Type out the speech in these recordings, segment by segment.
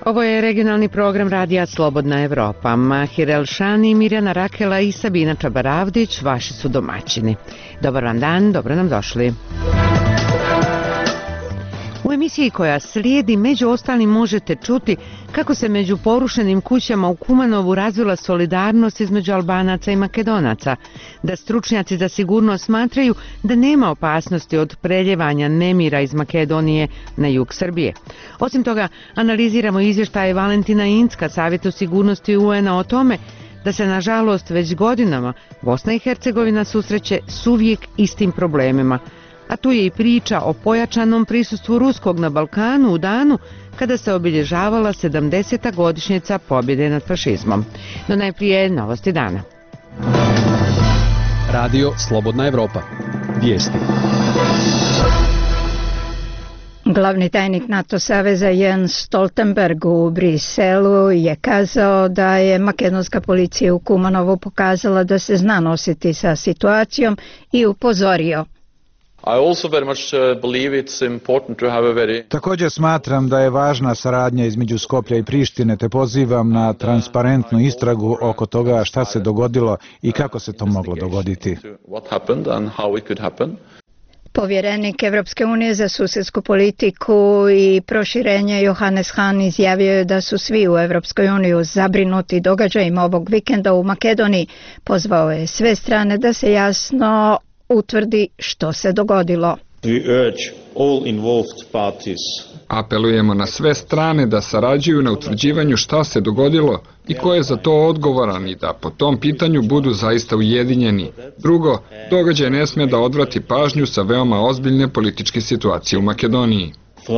Ovo je regionalni program Radija Slobodna Evropa. Mahir Elšani, Mirjana Rakela i Sabina Čabaravdić vaši su domaćini. Dobar vam dan, dobro nam došli. U emisiji koja slijedi među ostalim možete čuti kako se među porušenim kućama u Kumanovu razvila solidarnost između Albanaca i Makedonaca, da stručnjaci za sigurnost smatraju da nema opasnosti od preljevanja nemira iz Makedonije na jug Srbije. Osim toga, analiziramo izvještaje Valentina Incka, Savjetu sigurnosti UN-a o tome da se nažalost već godinama Bosna i Hercegovina susreće s uvijek istim problemima. A tu je i priča o pojačanom prisustvu ruskog na Balkanu u danu kada se obilježavala 70. godišnjica pobjede nad fašizmom. No najprije novosti dana. Radio Slobodna Evropa. Vijesti. Glavni tajnik NATO saveza Jens Stoltenberg u Briselu je kazao da je makedonska policija u Kumanovu pokazala da se zna nositi sa situacijom i upozorio. Također smatram da je važna saradnja između Skoplja i Prištine, te pozivam na transparentnu istragu oko toga šta se dogodilo i kako se to moglo dogoditi. Povjerenik Evropske unije za susjedsku politiku i proširenje Johannes Hahn izjavio je da su svi u Evropskoj uniji zabrinuti događajima ovog vikenda u Makedoniji. Pozvao je sve strane da se jasno utvrdi što se dogodilo. Apelujemo na sve strane da sarađuju na utvrđivanju šta se dogodilo i ko je za to odgovoran i da po tom pitanju budu zaista ujedinjeni. Drugo, događaj ne smije da odvrati pažnju sa veoma ozbiljne političke situacije u Makedoniji.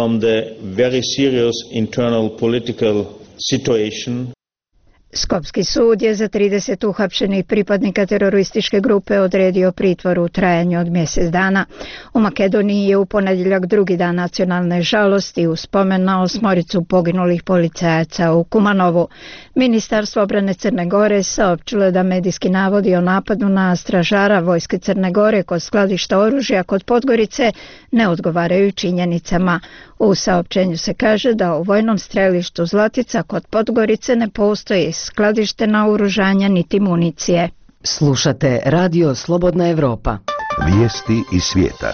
Skopski sud je za 30 uhapšenih pripadnika terorističke grupe odredio pritvor u trajanju od mjesec dana. U Makedoniji je u ponedjeljak drugi dan nacionalne žalosti u spomen na 8 poginulih policajaca u Kumanovu. Ministarstvo obrane Crne Gore saopćilo je da medijski navodi o napadu na stražara vojske Crne Gore kod skladišta oružja kod Podgorice ne odgovaraju činjenicama. U saopćenju se kaže da u vojnom strelištu Zlatica kod Podgorice ne postoji skladište naoružanja niti municije. Slušate Radio Slobodna Evropa. Vijesti iz svijeta.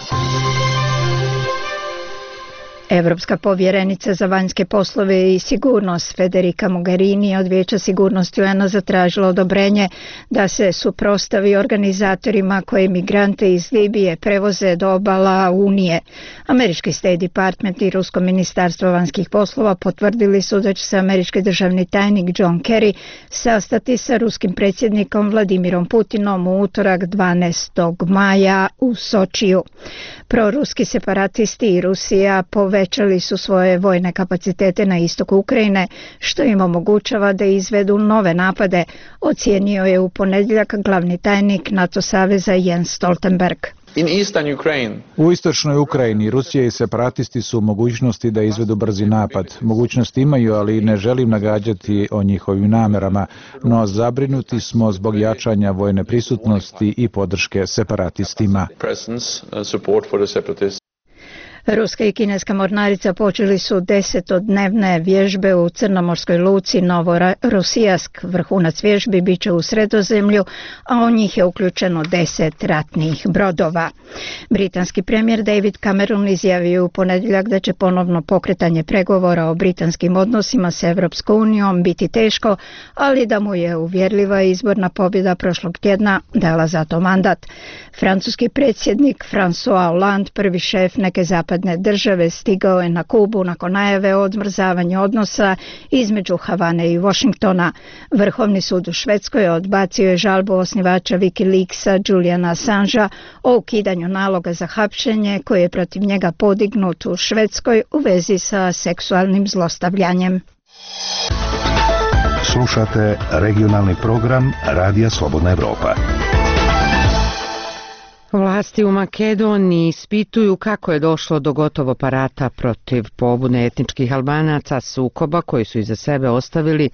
Evropska povjerenica za vanjske poslove i sigurnost Federica Mogherini od Vijeća sigurnosti UN-a zatražila odobrenje da se suprotstavi organizatorima koji migrante iz Libije prevoze do obala Unije. Američki State Department i Rusko ministarstvo vanjskih poslova potvrdili su da će se američki državni tajnik John Kerry sastati sa ruskim predsjednikom Vladimirom Putinom u utorak 12. maja u Sočiju. Proruski separatisti i Rusija povećali su svoje vojne kapacitete na istoku Ukrajine, što im omogućava da izvedu nove napade, ocijenio je u ponedjeljak glavni tajnik NATO saveza Jens Stoltenberg. U istočnoj Ukrajini Rusija i separatisti su u mogućnosti da izvedu brzi napad. Mogućnosti imaju, ali ne želim nagađati o njihovim namerama, no zabrinuti smo zbog jačanja vojne prisutnosti i podrške separatistima. Ruska i kineska mornarica počeli su 10-dnevne vježbe u crnomorskoj luci Novorosijask. Vrhunac vježbi bit će u Sredozemlju, a u njih je uključeno 10 ratnih brodova. Britanski premijer David Cameron izjavio u ponedjeljak da će ponovno pokretanje pregovora o britanskim odnosima s Evropskom unijom biti teško, ali da mu je uvjerljiva izborna pobjeda prošlog tjedna dala za to mandat. Francuski predsjednik François Hollande, prvi šef neke zapadne države, stigao je na Kubu nakon najave o odmrzavanju odnosa između Havane i Washingtona. Vrhovni sud u Švedskoj odbacio je žalbu osnivača Wikileaksa Juliana Assangea o ukidanju naloga za hapšenje koji je protiv njega podignut u Švedskoj u vezi sa seksualnim zlostavljanjem. Slušate regionalni program Radija Slobodna Evropa. Vlasti u Makedoniji ispituju kako je došlo do gotovo parata protiv pobune etničkih Albanaca, sukoba koji su iza sebe ostavili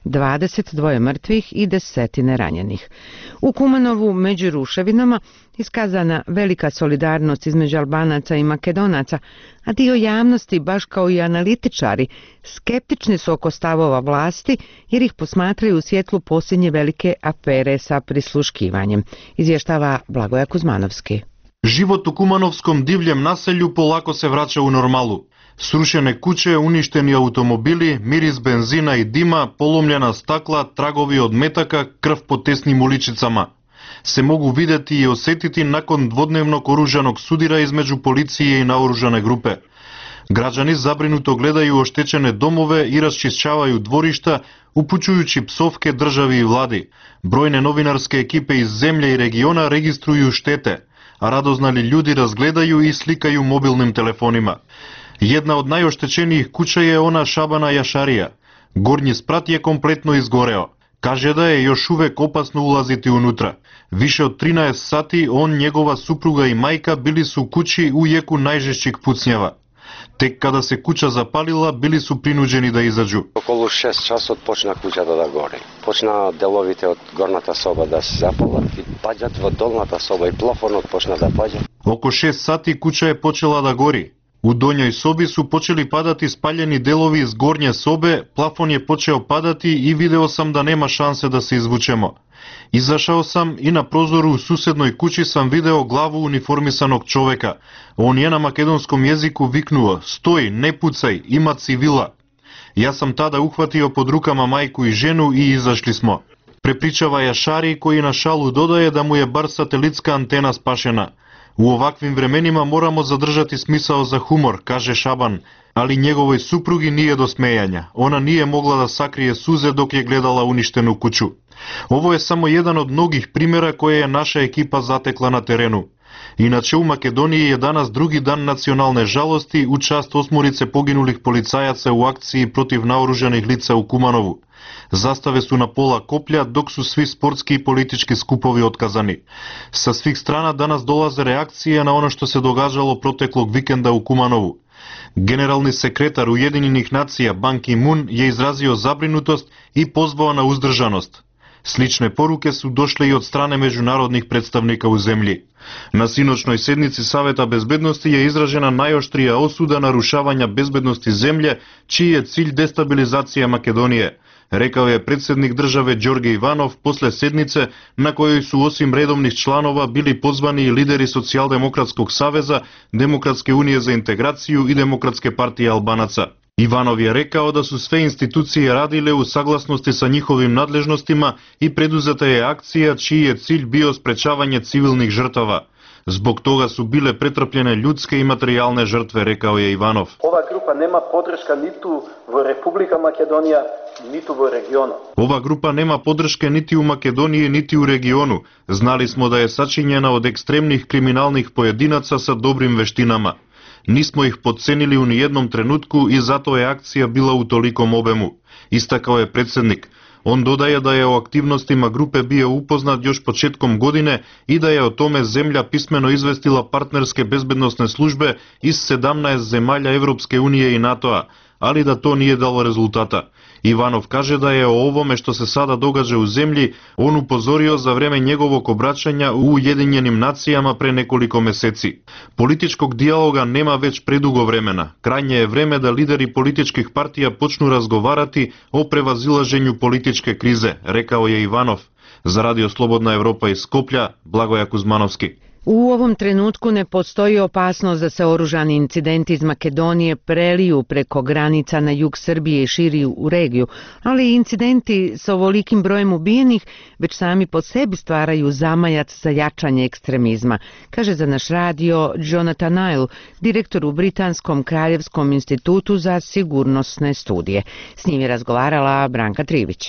22 mrtvih i 10 ranjenih. U Kumanovu među ruševinama iskazana velika solidarnost između Albanaca i Makedonaca, a dio javnosti, baš kao i analitičari, skeptični su oko stavova vlasti jer ih posmatraju u svjetlu posljednje velike afere sa prisluškivanjem, izvještava Blagoja Kuzmanovski. Život u Kumановskom divljem naselju polako se vraća u normalu. Srušene kuće, uništeni automobili, miris benzina i dima, polomljena stakla, tragovi od метака, крв по тесnim uličicama se mogu vidjeti i osjetiti nakon dvodnevnog oružanog sudira između policije i naoružane grupe. Građani zabrinuto gledaju oštećene domove i raščišćavaju dvorišta, upućujući psovke državi i vladi. Brojne novinarske ekipe iz zemlje i regiona registruju štete, a radoznali ljudi razgledaju i slikaju mobilnim telefonima. Jedna od najoštećenijih kuća je ona Šabana Jašarija. Gornji sprat je kompletno izgoreo. Kaže da je još uvek opasno ulaziti unutra. Više od 13 sati on, njegova supruga i majka bili su u kući u jeku najžešćih pucnjava. Tek kada se kuća zapalila, bili su prinuđeni da izađu. Околу 6 часот почна куќата да гори. Почна деловите од горната соба да се запалат и паѓат во долната соба и плафонот почна да паѓа. Око 6 сати kuća je počela da gori. U donjoj sobi su počeli padati spaljeni delovi iz gornje sobe, plafon je počeo padati i video sam da nema šanse da se izvučemo. Izašao sam i na prozoru u susednoj kući sam video glavu uniformisanog čoveka. On je na makedonskom jeziku viknuo: "Stoj, ne pucaj, ima civila." Ja sam tada uhvatio pod rukama majku i ženu i izašli smo. Prepričava Jašari, koji na šalu dodaje da mu je bar satelitska antena spašena. U ovakvim vremenima moramo zadržati smisao za humor, kaže Šaban, ali njegovoj suprugi nije do smejanja. Ona nije mogla da sakrije suze dok je gledala uništenu kuću. Ovo je samo jedan od mnogih primjera koje je naša ekipa zatekla na terenu. Inače, u Makedoniji je danas drugi dan nacionalne žalosti u čast 8 poginulih policajaca u akciji protiv naoružanih lica u Kumanovu. Zastave su na pola koplja, dok su svi sportski i politički skupovi otkazani. Sa svih strana danas dolaze reakcije na ono što se događalo proteklog vikenda u Kumanovu. Generalni sekretar Ujedinjenih nacija Ban Ki-moon je izrazio zabrinutost i pozvao na uzdržanost. Slične poruke su došle i od strane međunarodnih predstavnika u zemlji. Na sinoćnoj sednici Saveta bezbednosti je izražena najoštrija osuda narušavanja bezbednosti zemlje, čiji je cilj destabilizacija Makedonije, rekao je predsjednik države Đorđe Ivanov posle sednice na kojoj su osim redovnih članova bili pozvani i lideri Socijaldemokratskog saveza, Demokratske unije za integraciju i Demokratske partije Albanaca. Ivanov je rekao da su sve institucije radile u saglasnosti sa njihovim nadležnostima i preduzeta je akcija čiji je cilj bio sprečavanje civilnih žrtava. Zbog toga su bile pretrpljene ljudske i materijalne žrtve, rekao je Ivanov. Ova grupa nema podrška niti u Republika Makedonija, niti u regionu. Ova grupa nema podrške niti u Makedoniji, niti u regionu. Znali smo da je sačinjena od ekstremnih kriminalnih pojedinaca sa dobrim veštinama. Nismo ih podcenili u nijednom trenutku i zato je akcija bila u tolikom obemu, istakao je predsjednik. On dodaje da je o aktivnostima grupe bio upoznat još početkom godine i da je o tome zemlja pismeno izvestila partnerske bezbednosne službe iz 17 zemalja Evropske unije i NATO-a, ali da to nije dalo rezultata. Ivanov kaže da je o ovome što se sada događa u zemlji on upozorio za vreme njegovog obraćanja u Ujedinjenim nacijama pre nekoliko meseci. Političkog dijaloga nema već predugo vremena. Krajnje je vreme da lideri političkih partija počnu razgovarati o prevazilaženju političke krize, rekao je Ivanov. Za Radio Slobodna Evropa iz Skoplja, Blagoja Kuzmanovski. U ovom trenutku ne postoji opasnost da se oružani incidenti iz Makedonije preliju preko granica na jug Srbije i širi u regiju, ali incidenti s ovolikim brojem ubijenih već sami po sebi stvaraju zamajac za jačanje ekstremizma, kaže za naš radio Jonathan Nile, direktor u Britanskom kraljevskom institutu za sigurnosne studije. S njim je razgovarala Branka Trivić.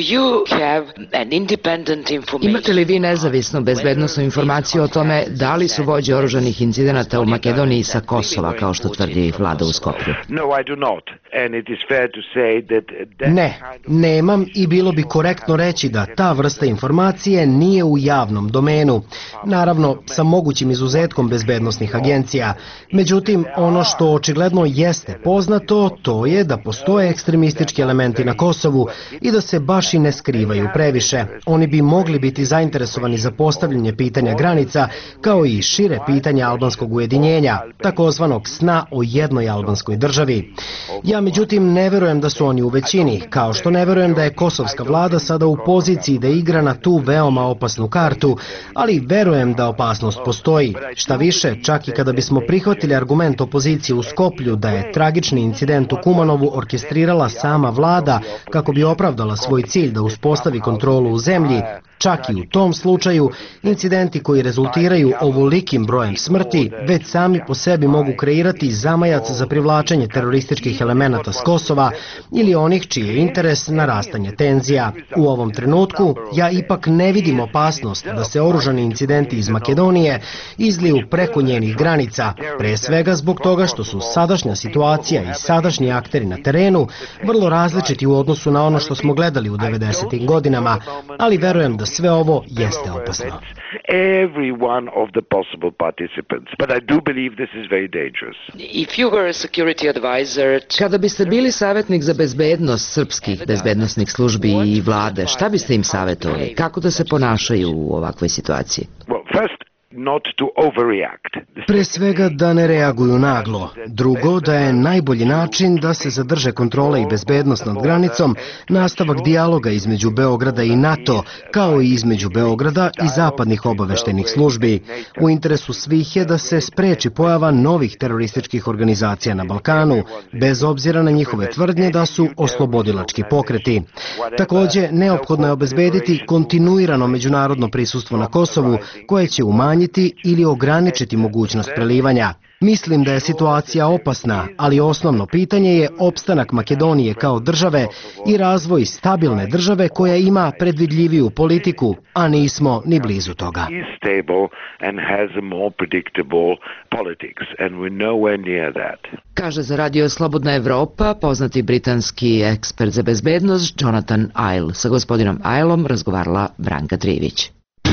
Imate li vi nezavisnu bezbednosnu informaciju o tome da li su vođe oružanih incidenata u Makedoniji sa Kosova, kao što tvrdi vlada u Skoplju? Ne, nemam i bilo bi korektno reći da ta vrsta informacije nije u javnom domenu. naravno sa mogućim izuzetkom bezbednosnih agencija. Međutim, ono što očigledno jeste poznato, to je da postoje ekstremistički elementi na Kosovu i da se baš i ne skrivaju previše. Oni bi mogli biti zainteresovani za postavljanje pitanja granica, kao i šire pitanja albanskog ujedinjenja, takozvanog sna o jednoj albanskoj državi. Ja međutim ne verujem da su oni u većini, kao što ne verujem da je kosovska vlada sada u poziciji da igra na tu veoma opasnu kartu, ali verujem da opasnost postoji. Šta više, čak i kada bismo prihvatili argument opozicije u Skoplju da je tragični incident u Kumanovu orkestrirala sama vlada kako bi opravdala svoj cilj da uspostavi kontrolu u zemlji, čak i u tom slučaju, incidenti koji rezultiraju ovolikim brojem smrti već sami po sebi mogu kreirati zamajac za privlačenje terorističkih elemenata s Kosova ili onih čiji je interes narastanje tenzija. U ovom trenutku ja ipak ne vidim opasnost da se oružani incidenti iz Makedonije izliju preko njenih granica, pre svega zbog toga što su sadašnja situacija i sadašnji akteri na terenu vrlo različiti u odnosu na ono što smo gledali u 90. godinama, ali verujem da sve ovo jeste opasno. Every one of the possible participants, but I do believe this is very dangerous. If you were a security advisor, kada biste bili savjetnik za bezbednost srpskih bezbednosnih službi i vlade, šta biste im savjetovali? Kako da se ponašaju u ovakvoj situaciji? Well, first, not to overreact. Pre svega da ne reaguju naglo. Drugo, da je najbolji način da se zadrže kontrole i bezbednost nad granicom, nastavak dijaloga između Beograda i NATO, kao i između Beograda i zapadnih obaveštajnih službi. U interesu svih je da se spreči pojava novih terorističkih organizacija na Balkanu, bez obzira na njihove tvrdnje da su oslobodilački pokreti. Takođe, neophodno je obezbediti kontinuirano međunarodno prisustvo na Kosovu, koje će umanjiti ili ograničiti mogućnost prelivanja. Mislim da je situacija opasna, ali osnovno pitanje je opstanak Makedonije kao države i razvoj stabilne države koja ima predvidljiviju politiku, a nismo ni blizu toga. Kaže za Radio Slobodna Evropa poznati britanski ekspert za bezbednost Jonathan Ive. Sa gospodinom Iveom razgovarala Branka Trivić.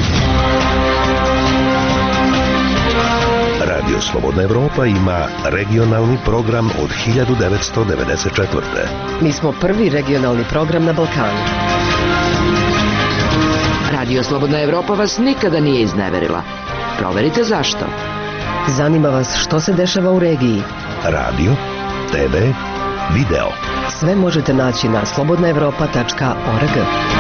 Radio Slobodna Evropa ima regionalni program od 1994. Mi smo prvi regionalni program na Balkanu. Radio Slobodna Evropa vas nikada nije izneverila. Proverite zašto. Zanima vas što se dešava u regiji. Radio, TV, video. Sve možete naći na slobodnaevropa.org.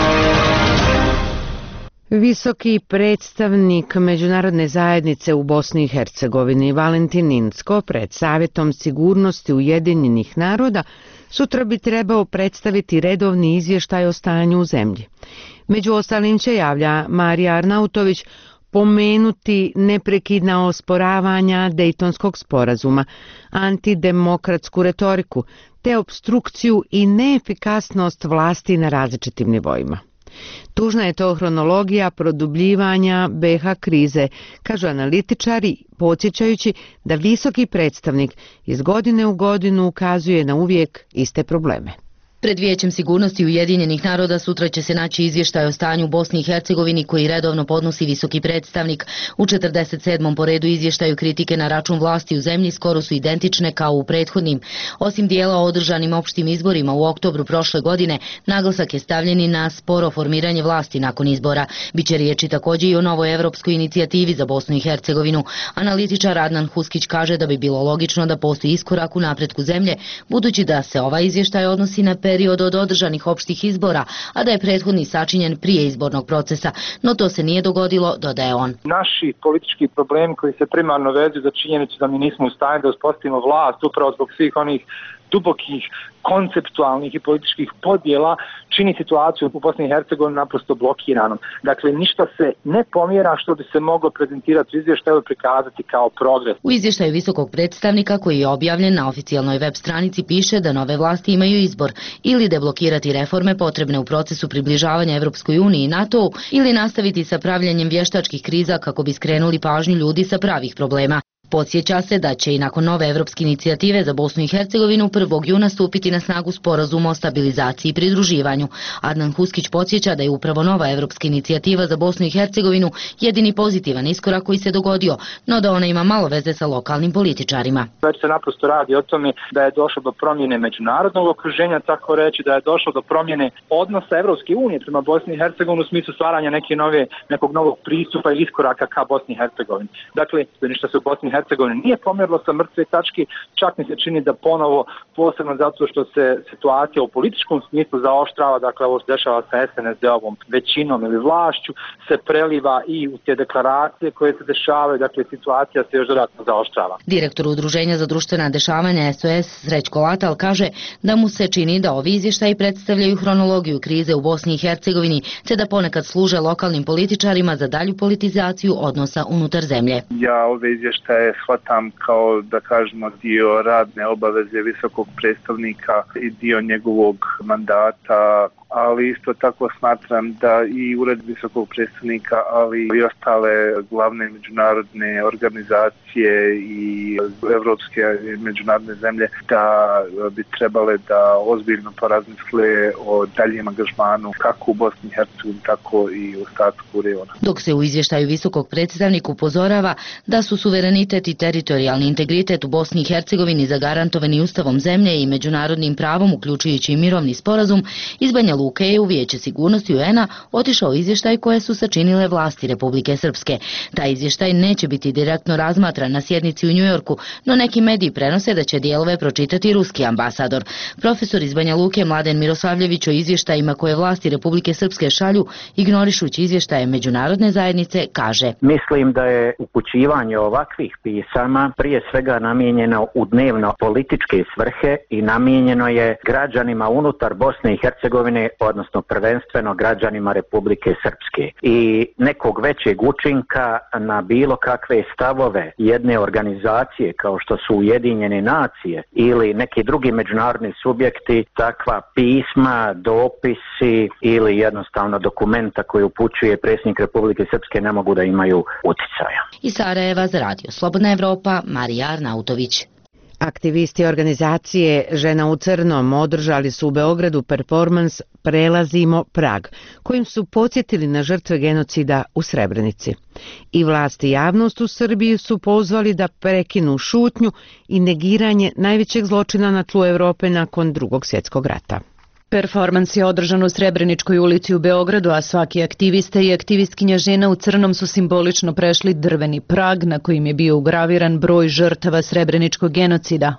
Visoki predstavnik Međunarodne zajednice u Bosni i Hercegovini Valentin Incko pred Savjetom sigurnosti Ujedinjenih naroda sutra bi trebao predstaviti redovni izvještaj o stanju u zemlji. Među ostalim će, javlja Marija Arnautović, pomenuti neprekidna osporavanja Dejtonskog sporazuma, antidemokratsku retoriku te obstrukciju i neefikasnost vlasti na različitim nivoima. Tužna je to hronologija produbljivanja BiH krize, kažu analitičari, podsjećajući da visoki predstavnik iz godine u godinu ukazuje na uvijek iste probleme. Pred Vijećem sigurnosti Ujedinjenih naroda sutra će se naći izvještaj o stanju u Bosni i Hercegovini koji redovno podnosi visoki predstavnik. U 47. po redu izvještaju kritike na račun vlasti u zemlji skoro su identične kao u prethodnim. Osim dijela o održanim opštim izborima u oktobru prošle godine, naglasak je stavljen i na sporo formiranje vlasti nakon izbora. Biće riječi također i o novoj evropskoj inicijativi za Bosnu i Hercegovinu. Analitičar Adnan Huskić kaže da bi bilo logično da postoji iskorak u napretku zemlje, budući da se ovaj izvještaj odnosi na period od održanih opštih izbora, a da je prethodni sačinjen prije izbornog procesa, no to se nije dogodilo, dodaje on. Naši politički problemi koji se primarno vezuju za činjenicu da mi nismo u stanju da uspostavimo vlast upravo zbog svih onih dubokih konceptualnih i političkih podjela čini situaciju u Bosni i Hercegovini naprosto blokiranom. Dakle, ništa se ne pomjera što bi se moglo prezentirati u izvještaju i prikazati kao progres. U izvještaju visokog predstavnika koji je objavljen na oficijalnoj web stranici piše da nove vlasti imaju izbor ili deblokirati reforme potrebne u procesu približavanja Evropskoj uniji i NATO-u ili nastaviti sa pravljenjem vještačkih kriza kako bi skrenuli pažnju ljudi sa pravih problema. Podsjeća se da će i nakon nove evropske inicijative za Bosnu i Hercegovinu 1. juna stupiti na snagu sporazum o stabilizaciji i pridruživanju. Adnan Huskić podsjeća da je upravo nova evropska inicijativa za Bosnu i Hercegovinu jedini pozitivan iskorak koji se dogodio, no da ona ima malo veze sa lokalnim političarima. Već se naprosto radi o tome da je došlo do promjene međunarodnog okruženja, tako reći, da je došlo do promjene odnosa Evropske unije prema Bosni i Hercegovini u smislu stvaranja nekog novog pristupa i iskoraka ka Bosni i Hercegovini. Dakle, ništa se u Bosni i Hercegovini nije pomjerilo sa mrtve tačke, čak mi se čini da ponovo, posebno zato što se situacija u političkom smislu zaoštrava, dakle ovo se dešava sa SNSD-ovom većinom ili vlašću, se preliva i u te deklaracije koje se dešavaju, dakle situacija se još dodatno zaoštrava. Direktor Udruženja za društvena dešavanja SOS Srećko Latal kaže da mu se čini da ovi izvještaji predstavljaju hronologiju krize u Bosni i Hercegovini, te da ponekad služe lokalnim političarima za dalju politizaciju odnosa unutar zemlje. Ja ove izvještaje shvatam kao, da kažemo, dio radne obaveze visokog predstavnika i dio njegovog mandata, ali isto tako smatram da i ured visokog predstavnika, ali i ostale glavne međunarodne organizacije i evropske međunarodne zemlje da bi trebale da ozbiljno porazmisle o daljem angažmanu kako u Bosni i Hercegovini, tako i u ostatku regiona. Dok se u izvještaju visokog predstavnika upozorava da su suverenitet i teritorijalni integritet u Bosni i Hercegovini zagarantovani Ustavom zemlje i međunarodnim pravom, uključujući i mirovni sporazum, iz Banja Luke je u Vijeće sigurnosti UN-a otišao izvještaj koje su sačinile vlasti Republike Srpske. Taj izvještaj neće biti direktno razmatran na sjednici u Njujorku, no neki mediji prenose da će dijelove pročitati ruski ambasador. Profesor iz Banja Luke Mladen Miroslavljević o izvještajima koje vlasti Republike Srpske šalju, ignorišući izvještaje međunarodne zajednice, kaže: Mislim da je upućivanje ovakvih pisama prije svega namijenjeno u dnevno političke svrhe i namijenjeno je građanima unutar Bosne i Hercegovine, odnosno prvenstveno građanima Republike Srpske. I nekog većeg učinka na bilo kakve stavove jedne organizacije kao što su Ujedinjene nacije ili neki drugi međunarodni subjekti, takva pisma, dopisi ili jednostavno dokumenta koji upućuje predsjednik Republike Srpske ne mogu da imaju uticaja. Iz Sarajeva za radio Slobodna Evropa, Marija Arnautović. Aktivisti organizacije Žena u crnom održali su u Beogradu performans Prelazimo prag, kojim su podsjetili na žrtve genocida u Srebrenici. I vlast i javnost u Srbiji su pozvali da prekinu šutnju i negiranje najvećeg zločina na tlu Evrope nakon Drugog svjetskog rata. Performans je održan u Srebreničkoj ulici u Beogradu, a svaki aktivista i aktivistkinja Žena u crnom su simbolično prešli drveni prag na kojim je bio ugraviran broj žrtava Srebreničkog genocida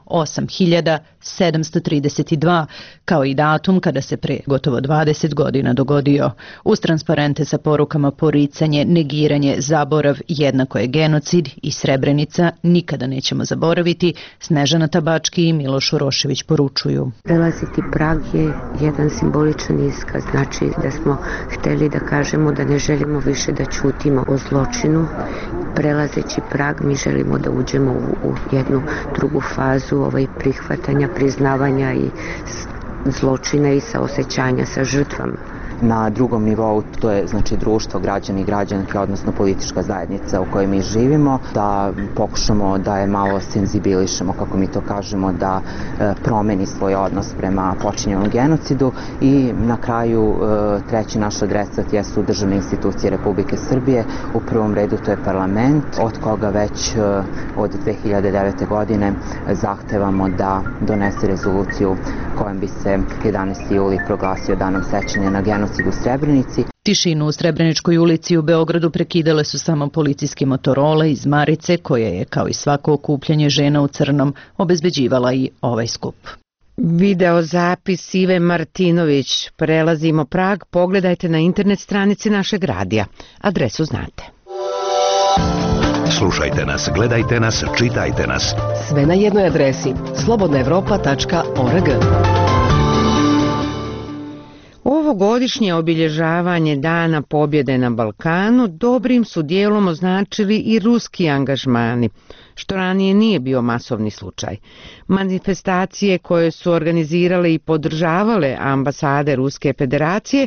8732, kao i datum kada se pre gotovo 20 godina dogodio. Uz transparente sa porukama poricanje, negiranje, zaborav jednako je genocid i Srebrenica nikada nećemo zaboraviti, Snežana Tabački i Miloš Urošević poručuju. Prelaziti prag je jedan simboličan iskaz, znači da smo hteli da kažemo da ne želimo više da ćutimo o zločinu. Prelazeći prag mi želimo da uđemo u jednu drugu fazu prihvatanja, priznavanja i zločina i saosećanja sa žrtvama. Na drugom nivou to je znači društvo, građani i građanke, odnosno politička zajednica u kojoj mi živimo, da pokušamo da je malo senzibilišemo, kako mi to kažemo, da promeni svoj odnos prema počinjenom genocidu i na kraju treći naš adresat jesu državne institucije Republike Srbije. U prvom redu to je parlament, od koga već od 2009. godine zahtevamo da donese rezoluciju kojom bi se 11. juli proglasio danom sećanja na genocid u Srebrenici. Tišinu u Srebreničkoj ulici u Beogradu prekidale su samo policijske motorole iz Marice, koje je, kao i svako okupljanje Žena u crnom, obezbeđivala i ovaj skup. Video zapis Ive Martinović, Prelazimo prag, pogledajte na internet stranici našeg radija. Adresu znate. Slušajte nas, gledajte nas, čitajte nas. Sve na jednoj adresi slobodnaevropa.org. Ovogodišnje obilježavanje Dana pobjede na Balkanu dobrim su dijelom označili i ruski angažmani, što ranije nije bio masovni slučaj. Manifestacije koje su organizirale i podržavale ambasade Ruske federacije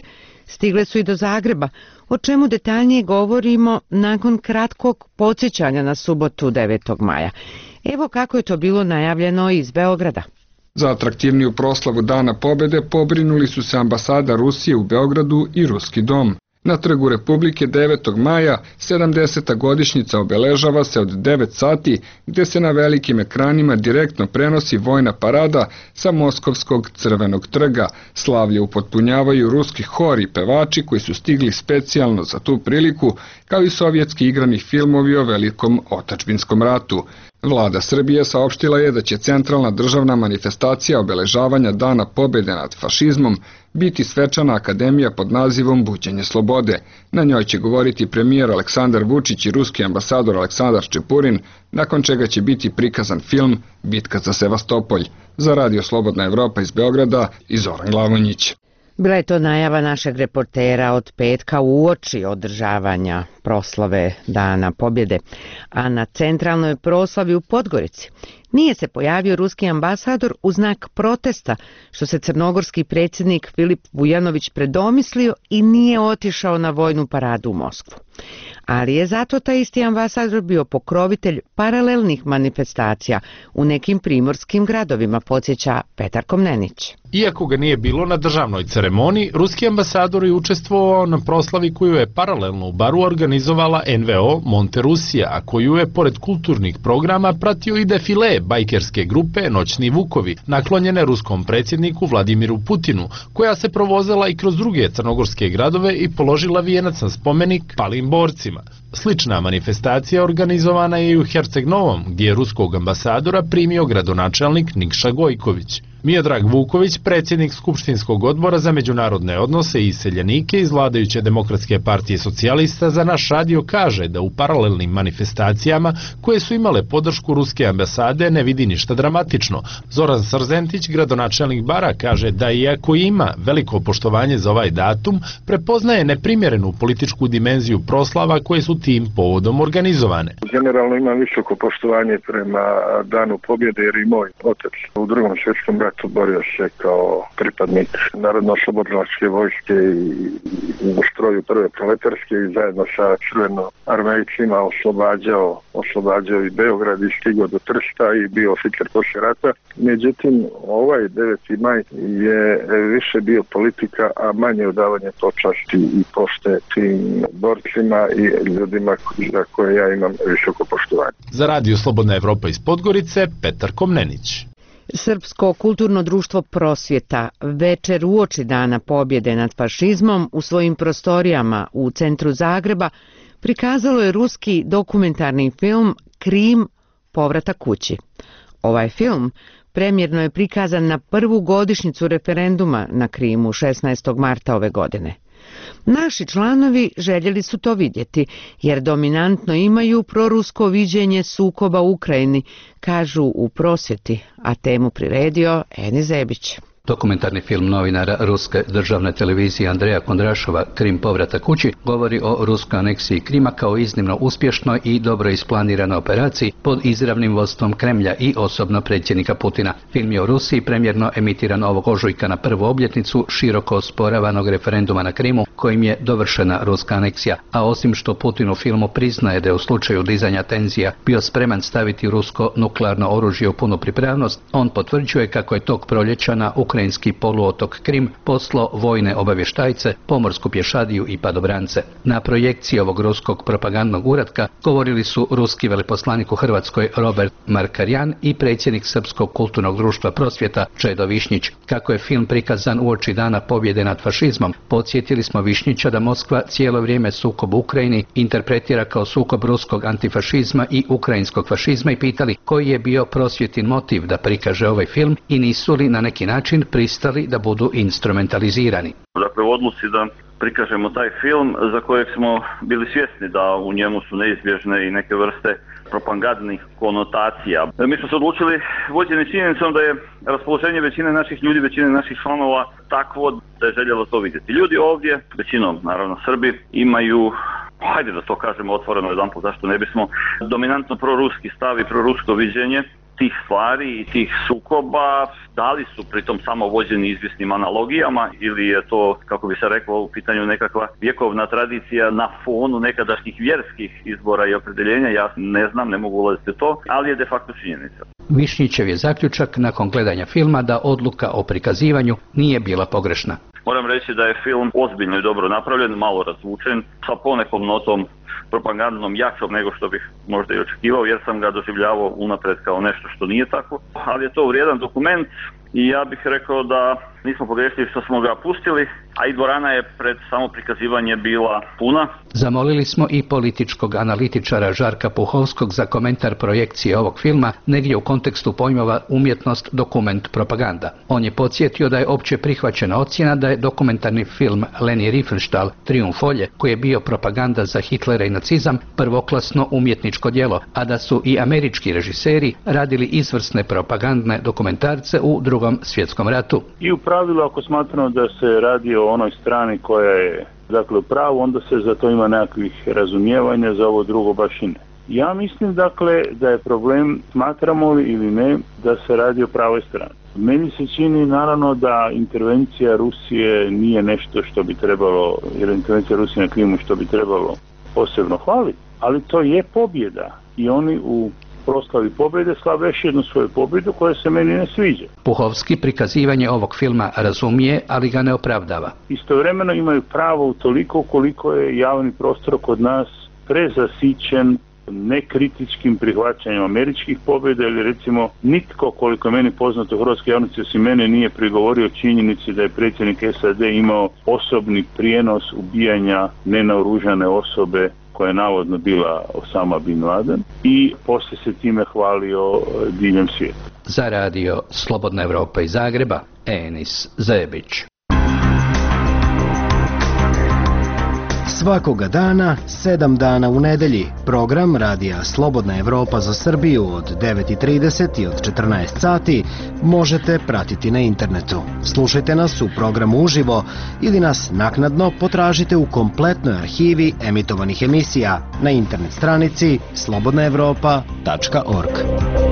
Stigle su i do Zagreba, o čemu detaljnije govorimo nakon kratkog podsjećanja na subotu 9. maja. Evo kako je to bilo najavljeno iz Beograda. Za atraktivniju proslavu Dana pobjede pobrinuli su se ambasada Rusije u Beogradu i Ruski dom. Na Trgu Republike 9. maja 70. godišnjica obeležava se od 9 sati, gdje se na velikim ekranima direktno prenosi vojna parada sa Moskovskog Crvenog trga. Slavlje upotpunjavaju ruski hor i pevači koji su stigli specijalno za tu priliku, kao i sovjetski igrani filmovi o velikom otadžbinskom ratu. Vlada Srbije saopštila je da će centralna državna manifestacija obeležavanja Dana pobjede nad fašizmom biti svečana akademija pod nazivom Buđenje slobode. Na njoj će govoriti premijer Aleksandar Vučić i ruski ambasador Aleksandar Čepurin, nakon čega će biti prikazan film Bitka za Sevastopolj. Za Radio Slobodna Evropa iz Beograda i Zoran Glavonjić. Bila je to najava našeg reportera od petka uoči održavanja proslave Dana pobjede, a na centralnoj proslavi u Podgorici nije se pojavio ruski ambasador u znak protesta, što se crnogorski predsjednik Filip Vujanović predomislio i nije otišao na vojnu paradu u Moskvu. Ali je zato taj isti ambasador bio pokrovitelj paralelnih manifestacija u nekim primorskim gradovima, podsjeća Petar Komnenić. Iako ga nije bilo na državnoj ceremoniji, ruski ambasador je učestvovao na proslavi koju je paralelno u Baru organizovala NVO Monte Rusija, a koju je pored kulturnih programa pratio i defile bajkerske grupe Noćni Vukovi, naklonjene ruskom predsjedniku Vladimiru Putinu, koja se provozala i kroz druge crnogorske gradove i položila vijenac na spomenik palim borcima. Slična manifestacija organizovana je i u Herceg Novom, gdje je ruskog ambasadora primio gradonačelnik Nikša Gojković. Miodrag Vuković, predsjednik Skupštinskog odbora za međunarodne odnose i iseljenike iz vladajuće Demokratske partije socijalista, za naš radio kaže da u paralelnim manifestacijama koje su imale podršku ruske ambasade ne vidi ništa dramatično. Zoran Srzentić, gradonačelnik Bara, kaže da iako ima veliko poštovanje za ovaj datum, prepoznaje neprimjerenu političku dimenziju proslava koje su tim povodom organizovane. Generalno imam visoko poštovanje prema Danu pobjede jer i moj otac u Drugom svjetskom ratu borio se kao pripadnik Narodno-oslobodilačke vojske i u stroju prve proletarske i zajedno sa crvenoarmejcima oslobađao i Beograd i stigao do Trsta i bio oficir poslije rata. Međutim, ovaj 9. maj je više bio politika, a manje odavanje počasti i pošte tim borcima i ljudima za koje ja imam visoko poštovanje. Za Radio Slobodna Evropa iz Podgorice, Petar Komnenić. Srpsko kulturno društvo Prosvjeta večer uoči Dana pobjede nad fašizmom u svojim prostorijama u centru Zagreba prikazalo je ruski dokumentarni film Krim, povratak kući. Ovaj film premjerno je prikazan na prvu godišnjicu referenduma na Krimu 16. marta ove godine. Naši članovi željeli su to vidjeti, jer dominantno imaju prorusko viđenje sukoba u Ukrajini, kažu u Prosvjeti, a temu priredio Eni Zebić. Dokumentarni film novinara ruske državne televizije Andreja Kondrašova Krim povratak kući govori o ruskoj aneksiji Krima kao iznimno uspješnoj i dobro isplaniranoj operaciji pod izravnim vodstvom Kremlja i osobno predsjednika Putina. Film je u Rusiji premjerno emitiran ovog ožujka na prvu obljetnicu široko osporavanog referenduma na Krimu kojim je dovršena ruska aneksija, a osim što Putin u filmu priznaje da je u slučaju dizanja tenzija bio spreman staviti rusko nuklearno oružje u punu pripravnost, on potvrđuje kako je tog proljeća na ukrajinski poluotok Krim poslao vojne obavještajce, pomorsku pješadiju i padobrance. Na projekciji ovog ruskog propagandnog uratka govorili su ruski veleposlanik u Hrvatskoj Robert Markarjan i predsjednik Srpskog kulturnog društva Prosvjeta Čedo Višnjić. Kako je film prikazan uoči Dana pobjede nad fašizmom, podsjetili smo Višnjića da Moskva cijelo vrijeme sukob u Ukrajini interpretira kao sukob ruskog antifašizma i ukrajinskog fašizma i pitali koji je bio Prosvjetin motiv da prikaže ovaj film i nisu li na neki način pristali da budu instrumentalizirani. Dakle, u odluci da prikažemo taj film za kojeg smo bili svjesni da u njemu su neizbježne i neke vrste propagandnih konotacija. Mi smo se odlučili vođeni činjenicom da je raspoloženje većine naših ljudi, većine naših članova takvo da je željelo to vidjeti. Ljudi ovdje, većinom naravno Srbi, imaju, hajde da to kažemo otvoreno jedanput, zašto ne bismo, dominantno proruski stav i prorusko viđenje tih stvari i tih sukoba, da li su pritom samo vođeni izvjesnim analogijama ili je to, kako bi se reklo, u pitanju nekakva vjekovna tradicija na fonu nekadašnjih vjerskih izbora i opredeljenja, ja ne znam, ne mogu ulaziti u to, ali je de facto činjenica. Višnjićev je zaključak nakon gledanja filma da odluka o prikazivanju nije bila pogrešna. Moram reći da je film ozbiljno i dobro napravljen, malo razvučen, sa ponekom notom propagandnom jačom nego što bih možda i očekivao, jer sam ga doživljavao unapred kao nešto što nije tako, ali je to vrijedan dokument i ja bih rekao da nismo pogrešili što smo ga pustili, a i dvorana je pred samo prikazivanje bila puna. Zamolili smo i političkog analitičara Žarka Puhovskog za komentar projekcije ovog filma negdje u kontekstu pojmova umjetnost, dokument, propaganda. On je podsjetio da je opće prihvaćena ocjena da je dokumentarni film Leni Riefenstahl Trijumf volje, koji je bio propaganda za Hitlera i nacizam, prvoklasno umjetničko djelo, a da su i američki režiseri radili izvrsne propagandne dokumentarce u Drugom svjetskom ratu. I u pravilu, ako smatramo da se radi o onoj strani koja je u pravu, onda se za to ima nekakvih razumijevanja, za ovo drugo baš i ne. Ja mislim da je problem, smatramo li ili ne, da se radi o pravoj strani. Meni se čini naravno da intervencija Rusije nije nešto što bi trebalo, jer intervencija Rusije na Krimu što bi trebalo posebno hvaliti, ali to je pobjeda i oni u proslavi pobjede slave još jednu svoju pobjedu koja se meni ne sviđa. Puhovski prikazivanje ovog filma razumije, ali ga ne opravdava. Istovremeno imaju pravo u toliko koliko je javni prostor kod nas prezasićen nekritičkim prihvaćanjem američkih pobjeda, ili recimo nitko, koliko je meni poznato u hrvatskoj javnosti osim mene, nije prigovorio činjenici da je predsjednik SAD imao osobni prijenos ubijanja nenaoružane osobe koja je navodno bila Osama bin Laden i poslije se time hvalio diljem svijeta. Za radio Slobodna Evropa iz Zagreba, Enis Zebić. Svakoga dana, 7 dana u nedelji, program radija Slobodna Evropa za Srbiju od 9:30 i od 14 sati možete pratiti na internetu. Slušajte nas u programu uživo ili nas naknadno potražite u kompletnoj arhivi emitovanih emisija na internet stranici slobodnaevropa.org.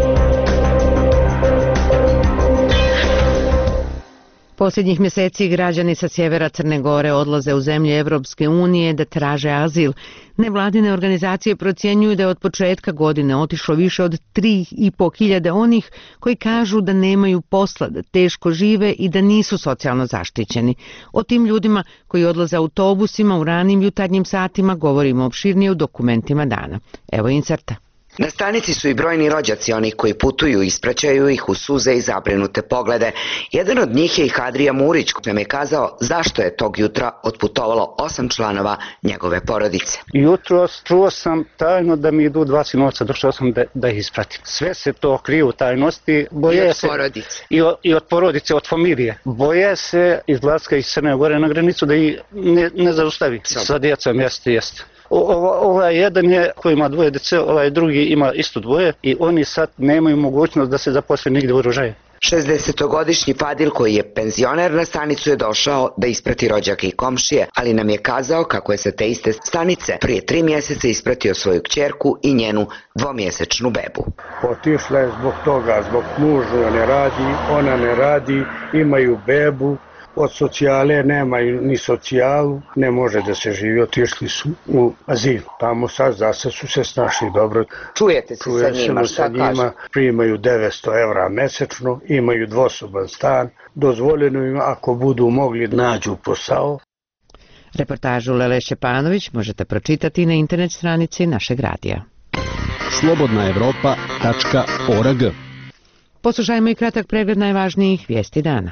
Posljednjih mjeseci građani sa sjevera Crne Gore odlaze u zemlje Evropske unije da traže azil. Nevladine organizacije procjenjuju da je od početka godine otišlo više od 3.500 onih koji kažu da nemaju posla, da teško žive i da nisu socijalno zaštićeni. O tim ljudima koji odlaze autobusima u ranim jutarnjim satima govorimo opširnije u dokumentima dana. Evo inserta. Na stanici su i brojni rođaci onih koji putuju i ispraćaju ih u suze i zabrinute poglede. Jedan od njih je i Hadrija Murić, koji nam je kazao zašto je tog jutra otputovalo 8 članova njegove porodice. Jutros čuo sam tajno da mi idu 2 sinovca, došao sam da ih ispratim. Sve se to krije u tajnosti. Boje se porodice. I od porodice, od familije. Boje se izlaska iz Crne Gore na granicu da ih ne zaustavi. Sa djecom, jeste. Ovaj jedan je koji ima 2 djece, ovaj drugi ima isto 2 i oni sad nemaju mogućnost da se zaposle nigdje u oružaju. 60-godišnji Fadil, koji je penzioner, na stanicu je došao da isprati rođake i komšije, ali nam je kazao kako je sa te iste stanice prije 3 mjeseca ispratio svoju kćerku i njenu 2-mjesečnu bebu. Otišla je zbog toga, zbog muža ne radi, ona ne radi, imaju bebu. Od socijale nemaju ni socijalu, ne može da se živi, otišli su u azil. Tamo sad zase su se snašli dobro. Čujete se sa njima, šta kažu? Primaju 900 evra mesečno, imaju 2-soban stan, dozvoljeno im ako budu mogli da nađu posao. Reportažu Lele Šćepanović možete pročitati na internet stranici našeg radija. slobodnaevropa.org. Poslušajmo i kratak pregled najvažnijih vijesti dana.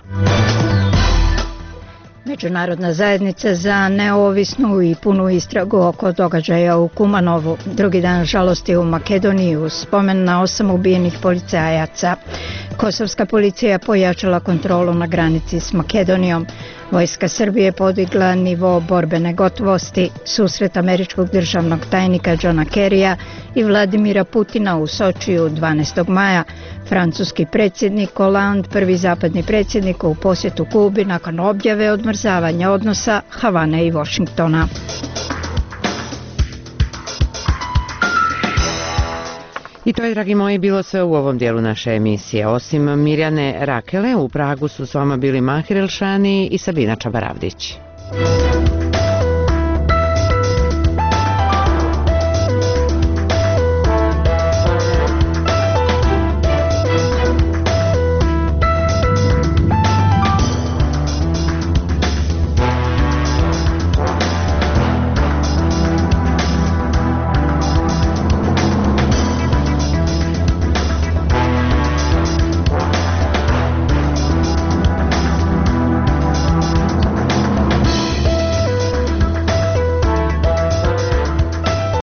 Međunarodna zajednica za neovisnu i punu istragu oko događaja u Kumanovu. Drugi dan žalosti u Makedoniji uz spomen na 8 ubijenih policajaca. Kosovska policija pojačala kontrolu na granici s Makedonijom. Vojska Srbije podigla nivo borbene gotovosti. Susret američkog državnog tajnika Johna Kerrya i Vladimira Putina u Sočiju 12. maja. Francuski predsjednik Hollande, prvi zapadni predsjednik u posjetu Kubi nakon objave odmrzavanja odnosa Havane i Washingtona. I to je, dragi moji, bilo sve u ovom dijelu naše emisije. Osim Mirjane Rakele, u Pragu su s vama bili Mahir Elšani i Sabina Čabaravdić.